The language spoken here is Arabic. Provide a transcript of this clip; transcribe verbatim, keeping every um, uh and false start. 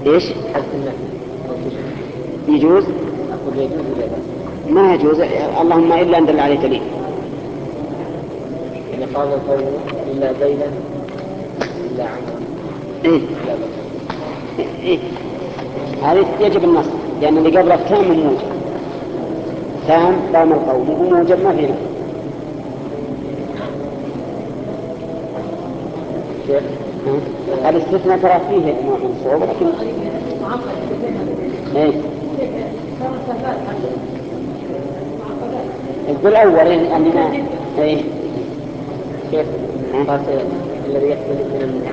إيش؟ حذف النفي يجوز؟ أقول يجوز ولا لا؟ ما يجوز، اللهم إلا أن دل عليه دليل. يعني قال القول إلا زيدا إلا عمرا إيه؟ إلا بكر. إيه؟ هذه يجب النصر، لأن اللي قبله تام موجب، تام قام القوم وموجب ما فيه. الاستثناء ترى فيه نوع من الصعوبة، لكن ايه بالأول يعني ما ايه كيف؟ الذي يختلف من